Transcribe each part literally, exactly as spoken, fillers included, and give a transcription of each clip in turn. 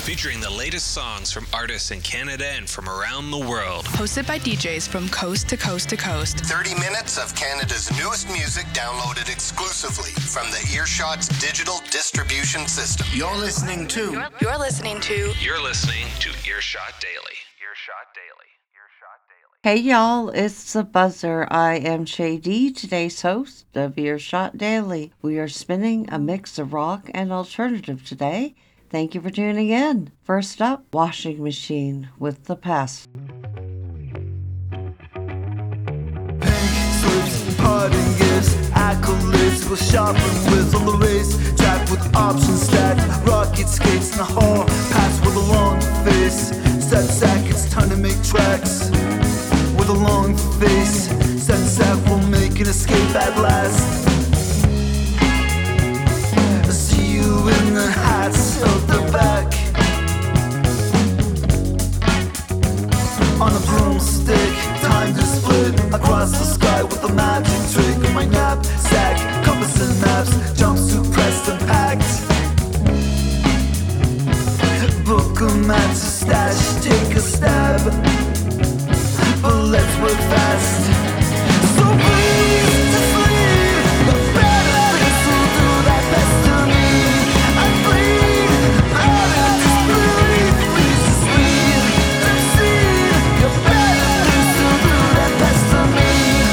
featuring the latest songs from artists in Canada and from around the world. Hosted by D Js from coast to coast to coast. thirty minutes of Canada's newest music downloaded exclusively from the Earshot's digital distribution system. You're listening to... You're, you're listening to... You're listening to Earshot Daily. Earshot Daily. Earshot Daily. Hey y'all, it's The Buzzer. I am Shady, today's host of Earshot Daily. We are spinning a mix of rock and alternative today. Thank you for tuning in. First up, Washing Machine with The Pest. Pink slips, parting gifts, accolades with sharpened wheels on the race track with options stacked, rocket skates in the hall, pass with a long face, set seconds, time to make tracks with a long face, sense that we'll make an escape at last. See you in the hats of the back, on a broomstick, time to split across the sky with a magic trick of my knapsack, compass and maps, jumpsuit pressed and packed. Book a map to stash, take a stab, but let's work fast. So please, just leave the better things to do that best to me. I bleed out of disbelief. Please just leave them see the better things to do that best to me.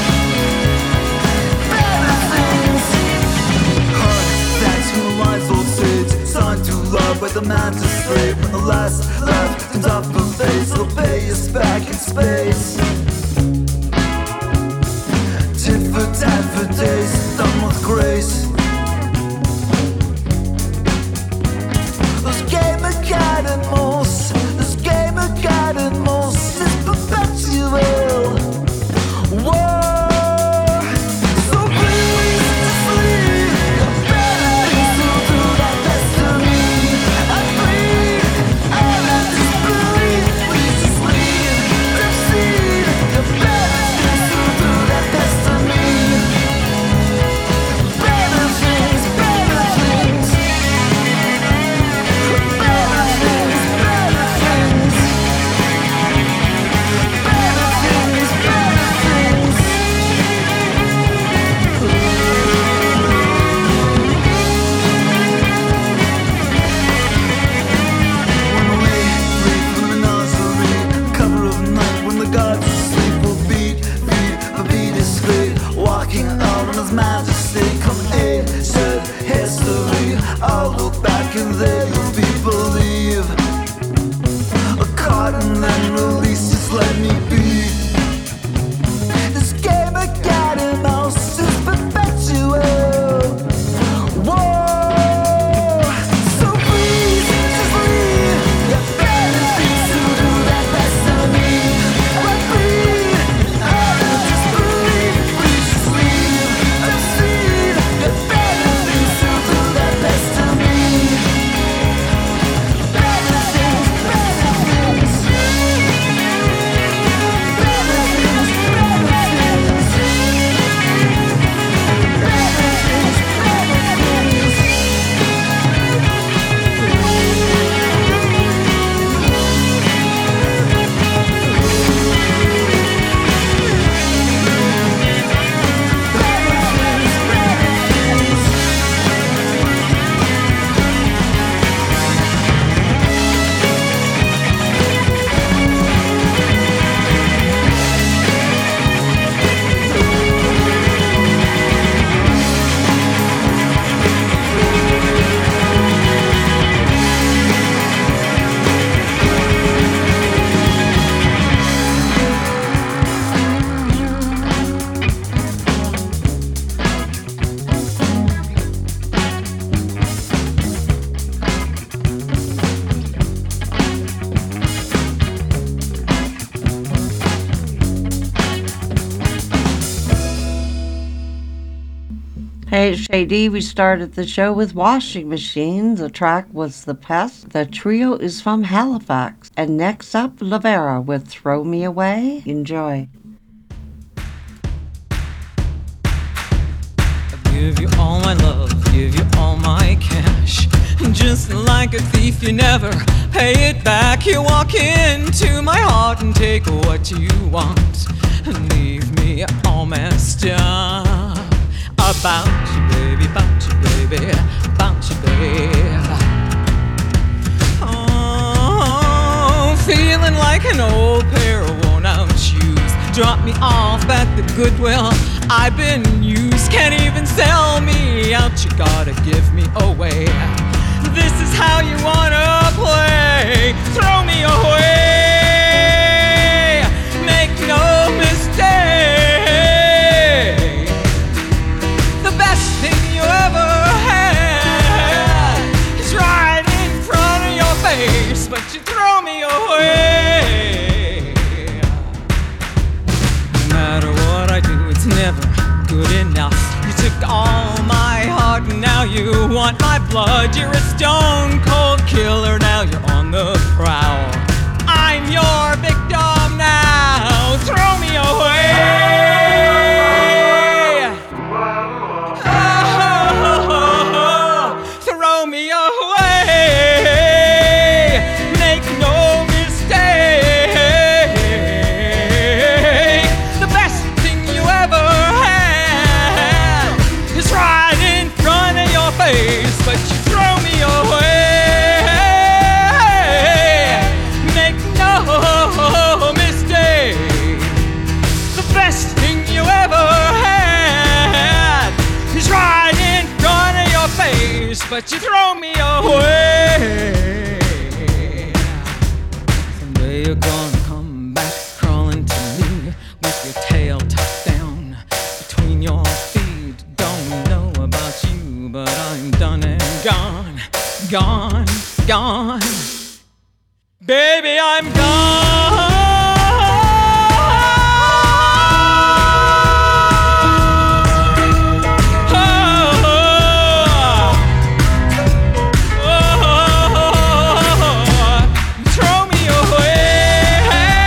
Better things. Heart attacks from the wise old sage, signed to love by the magistrate. When the last laugh comes off the face, they'll pay us back in space. Tit for tat for days, done with grace. This game of cat and mouse, this game of cat and mouse is perpetual. Whoa, so please just leave the better things to do that best to me. I bleed out of disbelief. Please just leave them see the better things to do that best to me. Better things, better things. Better things, better things. Better things, better things. When we leave from the menagerie, cover of night, when the gods sleep, we'll beat, beat, the beat is straight, walking out on his majesty, come ancient history. I'll look back and there you'll be believe. A caught and then release, just let me be. This game of cat and mouse is perpetual. Whoa, so please just leave your better things to do that best to me. I bleed out of disbelief. Please just leave them see your better things to do that best to me. Better things, better things. Better things, better things. Better things, better things. Hey, it's Shady. We started the show with Washing Machine. The track was The Pest. The trio is from Halifax. And next up, Lavera with Throw Me Away. Enjoy. Give you all my love, give you all my cash. Just like a thief, you never pay it back. You walk into my heart and take what you want and leave me all messed up. About you, baby, about you, baby, about you, babe. Oh, feeling like an old pair of worn-out shoes. Drop me off at the Goodwill. I've been used, can't even sell me out. You gotta give me away. This is how you wanna play. Throw me away. Make no mistake. The best thing you ever had is right in front of your face, but you throw me away. No matter what I do, it's never good enough. You took all my heart and now you want my blood. You're a stone cold killer, now you're on the prowl. I'm your victim now. Throw me away. Oh, throw me away. Make no mistake. The best thing you ever had is right in front of your face, but you throw me away. Make no mistake. The best thing you ever had is right in front of your face, but you throw me away. Someday you're gonna come back crawling to me with your tail tucked down between your feet. Don't know about you, but I'm done and gone, gone, gone. Baby, I'm gone. Oh, oh, oh, throw me away.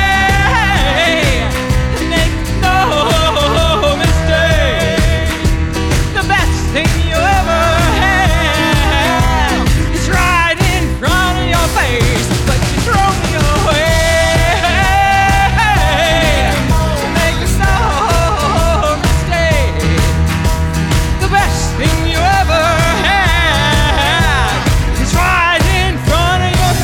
Make no mistake. The best thing you ever had is right in front of your face, but you throw me away. Make no mistake. The best thing you ever had is right in front of your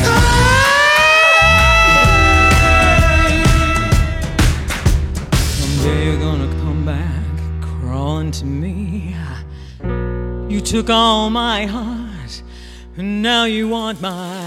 face. Someday you're gonna come back crawling to me. You took all my heart, and now you want my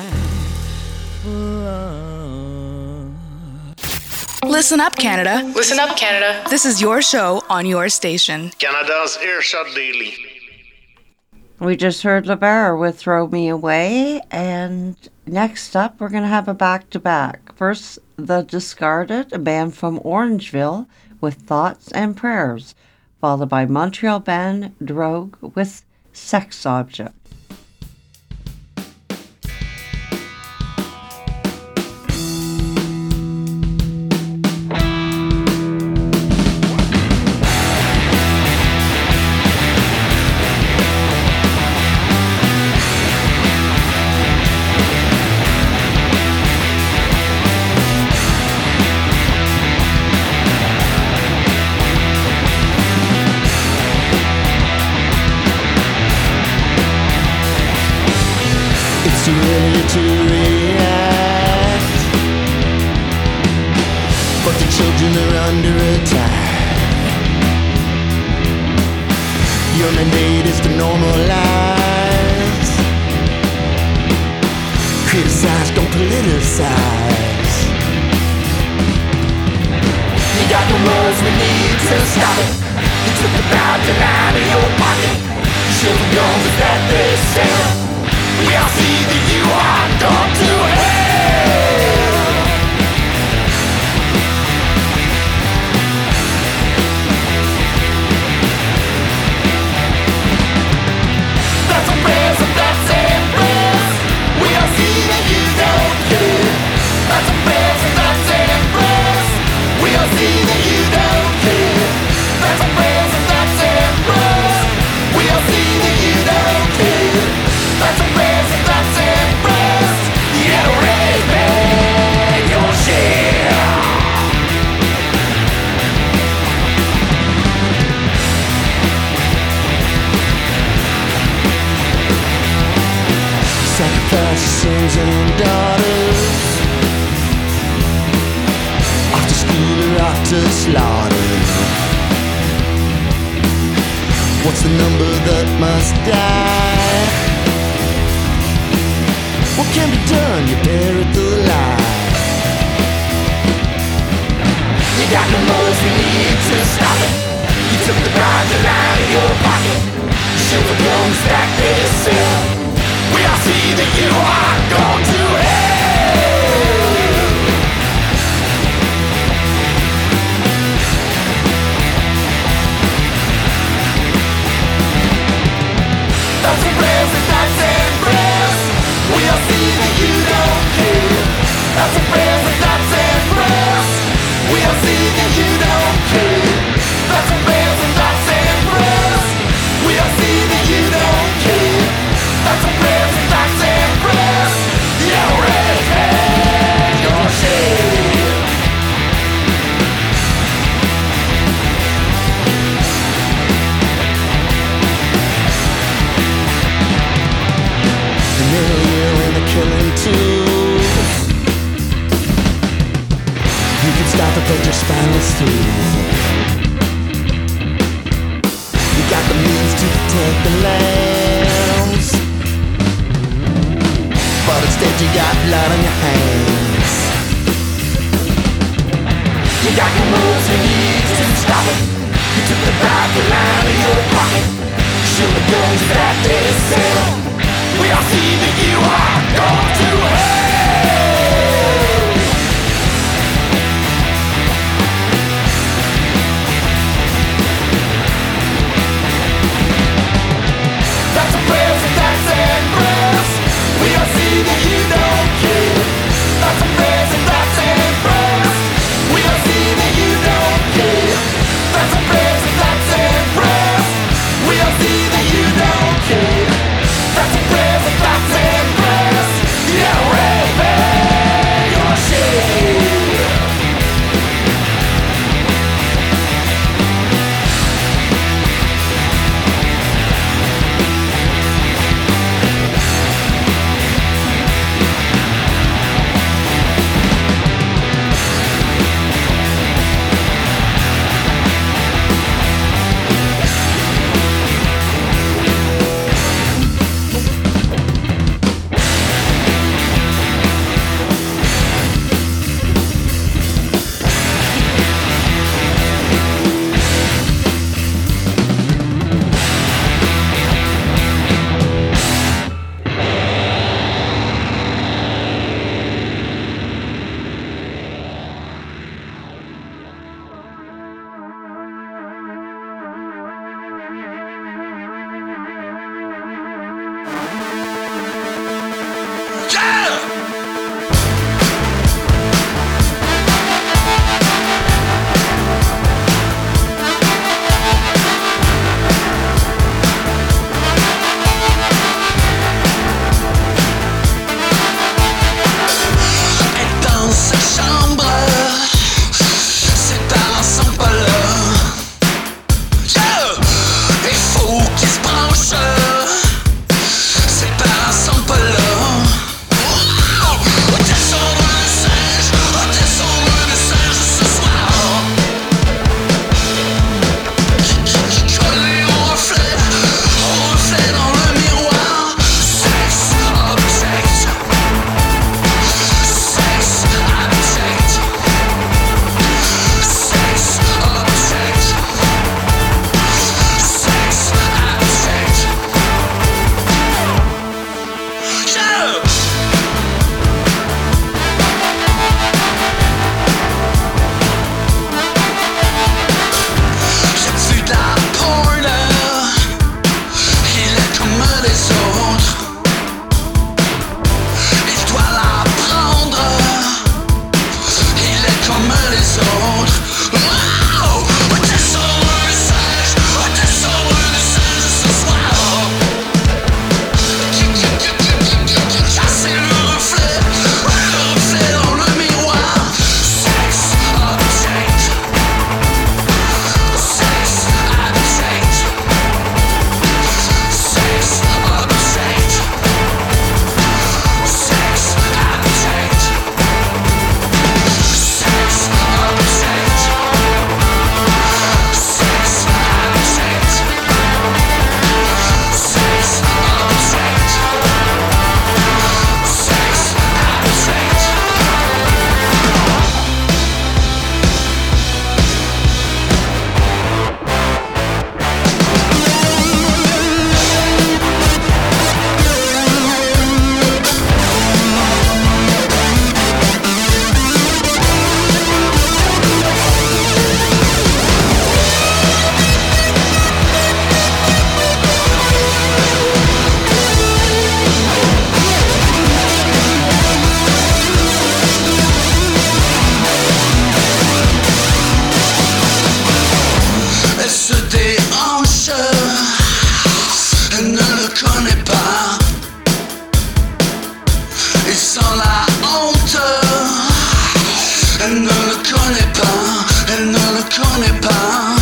love. Listen up, Canada. Listen up, Canada. This is your show on your station. Canada's Earshot Daily. We just heard LeBar with Throw Me Away, and next up we're going to have a back-to-back. First, The Discarded, a band from Orangeville, with Thoughts and Prayers, followed by Montreal band Drogue with Sex Object. Too early to react, but the children are under attack. Your mandate is to normalize, criticize, don't politicize. You got the words we need to stop it. You took the bounty out of your pocket. You should have known that they sell. We all see that you are gone to hell. That's a prayers and that's in prayers. We all see that you don't care. That's a prayers and that's in prayers. We all see that you don't care. That's a prayers and that's in prayers. We all see that you don't care. That's a prayers. about your sons and daughters. Off to school or off to slaughter. What's the number that must die? What can be done? You buried the lie. You got no moles, we need to stop it. You took the project out of your pocket. You should have blown stack this cell. We all see that you are going to hell. Thoughts and prayers and thoughts and prayers. We all see that you don't care. Thoughts and prayers and thoughts and prayers. We all see that you don't care. Thoughts and prayers and thoughts and prayers. We all see that you don't care. Thoughts and prayers and thoughts and prayers. You already had your share. And they're here in the killing too. You can stop it but your spine is through. You got the means to protect the lambs, but instead you got blood on your hands. You got your moves and needs to stop it. You took the rifle out of your pocket. You shoot the guns that they sell. We all see that you are going to hell. That's a prayers and that's and prayers. We all see that you don't care. That's a prayers and that's and prayers. We all see that you don't care. That's a prayers and that's and prayers. We all see that you don't care. That's a prayers and that's and prayers. Yeah, right back your shit. honey pie.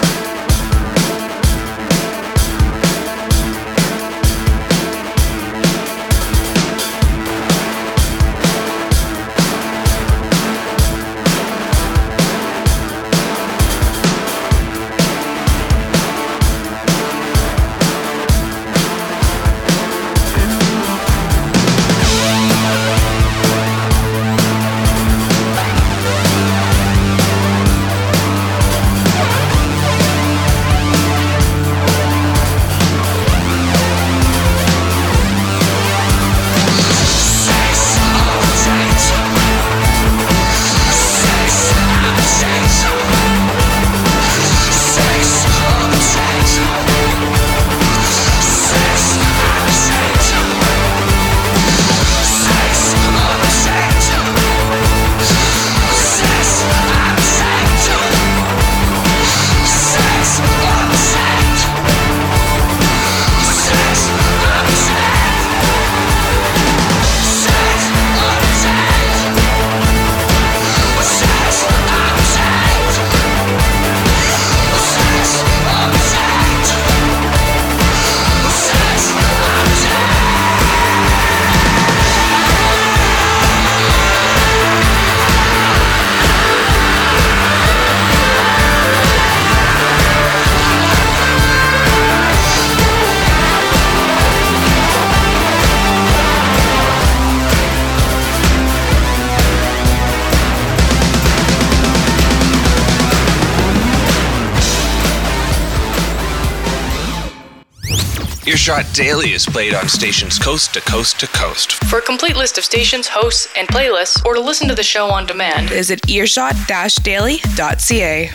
Earshot Daily is played on stations coast to coast to coast. For a complete list of stations, hosts, and playlists, or to listen to the show on demand, visit earshot daily dot c a.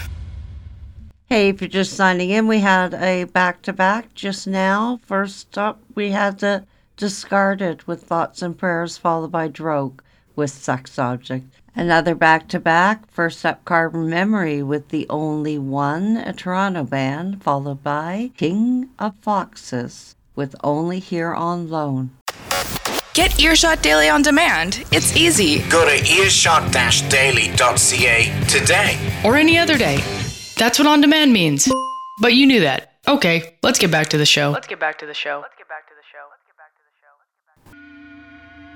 Hey, if you're just signing in, we had a back-to-back just now. First up, we had the Discarded with Thoughts and Prayers, followed by Drogue with Sex Object. Another back-to-back, first up Carbon Memory with The Only One, a Toronto band, followed by King of Foxes with Only Here on Loan. Get Earshot Daily on demand. It's easy. Go to earshot daily dot c a today. Or any other day. That's what on demand means. But you knew that. Okay, let's get back to the show. Let's get back to the show. Let's get back to the show. Let's get back to the show. Let's get back.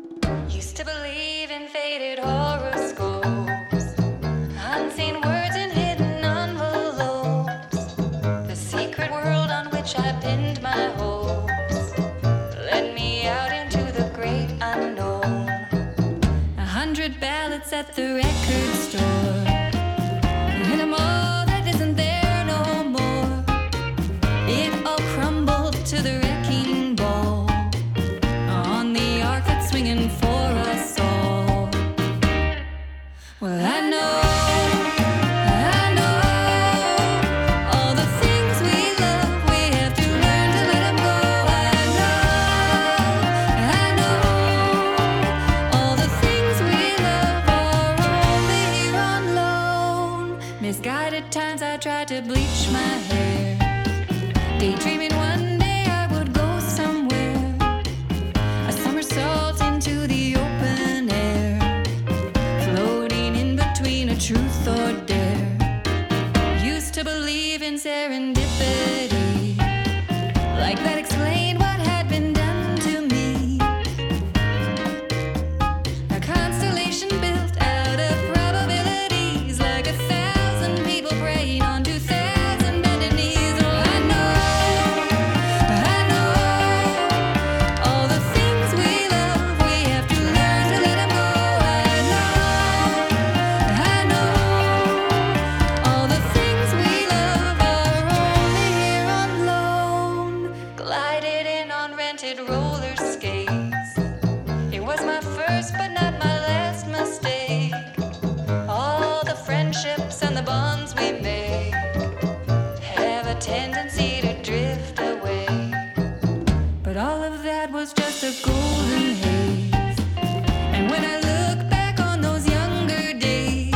Used to believe in faded horoscopes, unseen words in hidden envelopes. The secret world on which I pinned my hopes led me out into the great unknown. A hundred ballads at the record store, and a mall that isn't there no more. It all crumbled to the wrecking ball on the arc that's swinging for us all. Well, I know, I know all the things we love, we have to learn to let them go. I know, I know all the things we love are only here on loan. Misguided times I tried to bleach my hair, daydreaming one day I would go somewhere, a somersault into the open air, floating in between a truth or dare. Used to believe in serendipity, like that explained what had been done to me. A constellation built out of probabilities, like a thousand people praying on two thousand bended knees. Oh, I know, I know all the things we love, we have to learn to let them go. I know, I know all the things we love are only here on loan. Glided in on rented roller skates. It was my first but not my last mistake. All the friendships and the bonds we made have a tendency to drift away. But all of that was just a golden haze. And when I look back on those younger days,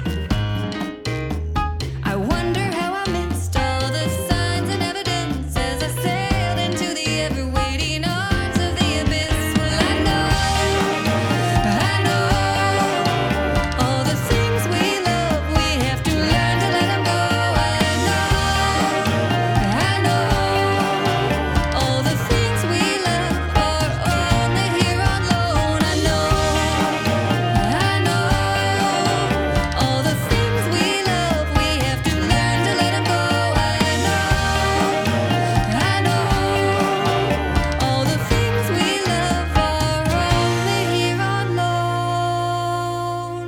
I wonder how I missed all the signs and evidence as I sailed into the ever-waiting arms of the abyss. Well, I know, I know all the things we love, we have to learn to let them go. I know, I know all the things we love are only here on loan. I know, I know all the things we love, we have to learn to let them go. I know, I know all the things we love are only here on loan.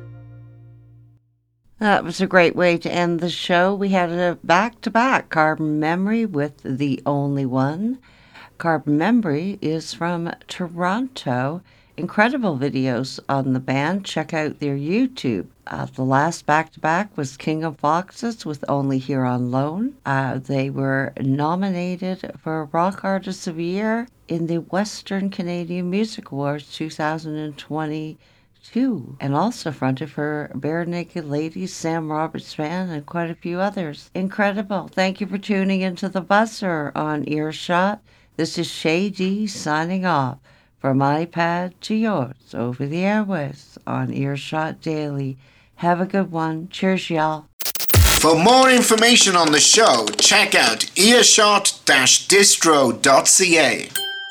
That was a great way to end the show. We had a back-to-back Carbon Memory with The Only One. Carbon Memory is from Toronto. Incredible videos on the band. Check out their YouTube. Uh, the last back-to-back was King of Foxes with Only Here on Loan. Uh, they were nominated for Rock Artist of the Year in the Western Canadian Music Awards two thousand twenty-two, and also fronted for Bare Naked Ladies, Sam Roberts Band, and quite a few others. Incredible. Thank you for tuning into The Buzzer on Earshot. This is Shay D signing off from iPad to yours over the airwaves on Earshot Daily. Have a good one. Cheers, y'all. For more information on the show, check out earshot dash distro dot c a.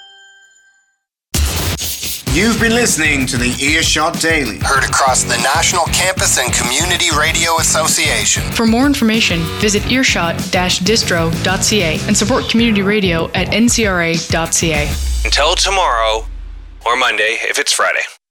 You've been listening to the Earshot Daily. Heard across the National Campus and Community Radio Association. For more information, visit earshot dash distro dot c a and support community radio at n c r a dot c a. Until tomorrow, or Monday if it's Friday.